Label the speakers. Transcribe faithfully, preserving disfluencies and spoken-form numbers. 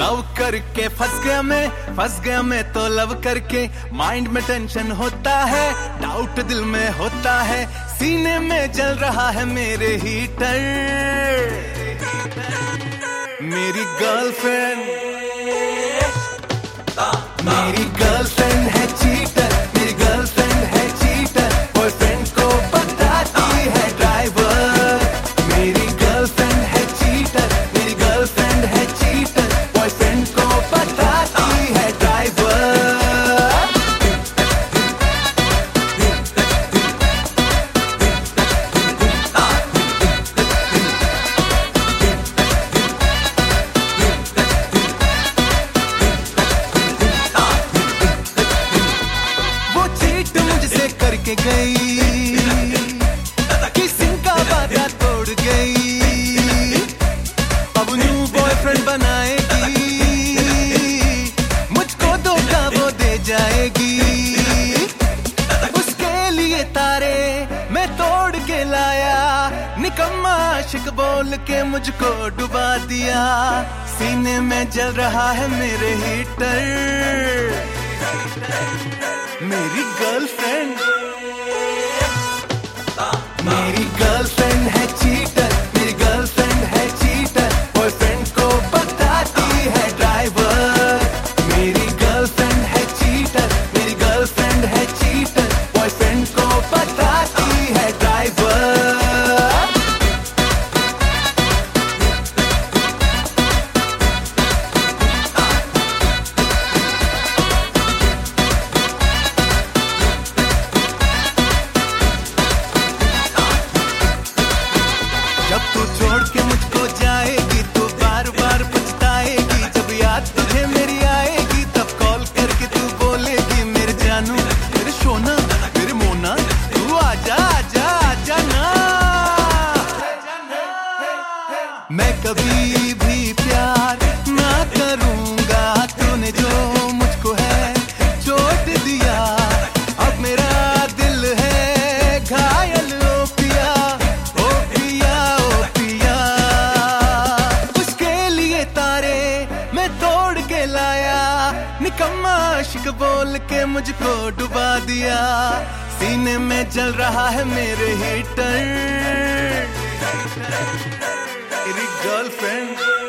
Speaker 1: Love करके फंस गया मैं, फंस गया मैं तो लव करके। माइंड में टेंशन होता है, डाउट दिल में होता है, सीने में जल रहा है मेरे हीटर। मेरी गर्लफ्रेंड, मेरी गर्लफ्रेंड है चीटर, मेरी गर्लफ्रेंड है चीटर, बॉयफ्रेंड को बताती है ड्राइवर। मेरी गर्लफ्रेंड है चीटर, मेरी गर्लफ्रेंड है चीटर, बॉयफ्रेंड को बताती है ड्राइवर। वो चीट मुझसे करके गई, किसी का वादा तोड़ गई, अब न्यू बॉयफ्रेंड बनाएगी, मुझको धोखा वो दे जाएगी। उसके लिए तारे मैं तोड़ के लाया, निकम्मा आशिक बोल के मुझको डुबा दिया। सीने में जल रहा है मेरे हीटर। मेरी गर्लफ्रेंड, मेरी गर्लफ्रेंड है चीटर, मेरी गर्लफ्रेंड है चीटर, बॉयफ्रेंड को बताती है ड्राइवर। मेरी गर्लफ्रेंड है चीटर, मेरी गर्लफ्रेंड है चीटर, बॉयफ्रेंड को बताती है ड्राइवर। जब तू छोड़ के मुझको जाएगी तो बार बार पछताएगी, जब याद तुझे मेरी आएगी तब कॉल करके तू बोलेगी मेरे जानू, मेरे सोना, मेरे मोना, तू आजा आजा आजा ना। मैं कभी भी प्यार ना करूंगा, तूने जो मुझको है चोट दिया, अब मेरा दिल है घायल। ओ पिया, ओ पिया, ओ पिया, उसके लिए तारे मैं तोड़ के लाया, निकम्मा आशिक बोल के मुझको डुबा दिया। सीने में जल रहा है मेरे हीटर। मेरी गर्लफ्रेंड